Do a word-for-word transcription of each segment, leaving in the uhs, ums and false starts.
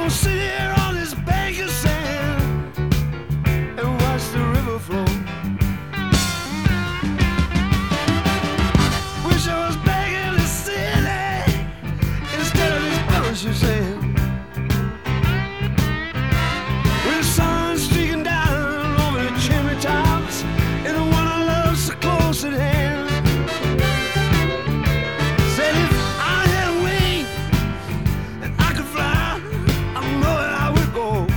gonna sit here on this bank of sand and watch the river flow. Wish I was back in the city instead of this bunch of sand. With the sun streaking down over the chimney tops and the one I love so close at hand. Said if I had a wing and I could fly, I know that I would go.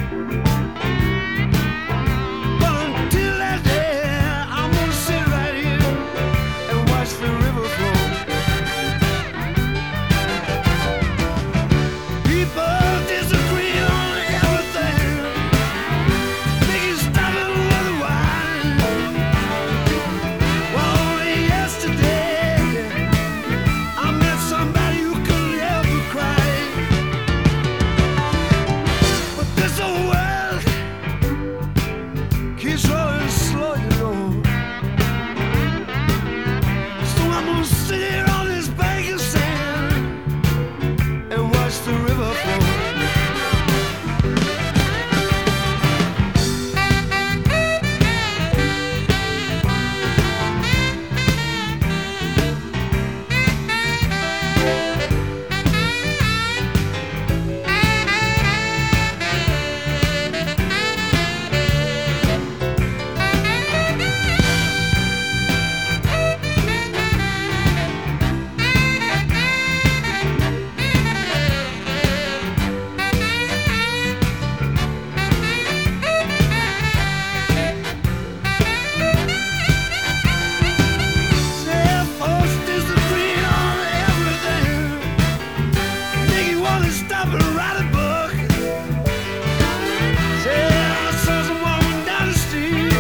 But until that day, I'm gonna sit right here and watch the river flow. People disagree on everything. Think you stop and wonder why. Well, only yesterday I met somebody who couldn't help but cry. But this old world keeps rolling slow, you know. So I'm gonna sit here on this bank of sand and watch the river flow. Say folks disagree on everything. Think you wanna stop and write a book. Say I saw some woman down the street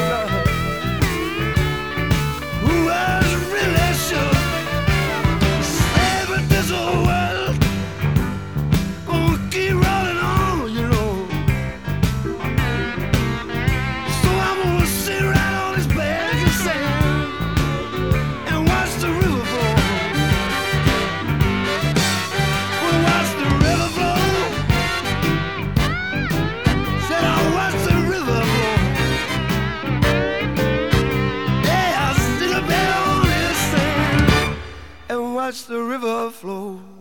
who was really shook. Say, but this old world gonna keep rolling on, you know. So I'm gonna sit right on this bank of sand and watch the river flow. We'll watch the river flow. Said I'll watch the river flow. Yeah, I'll sit up there on this sand and watch the river flow.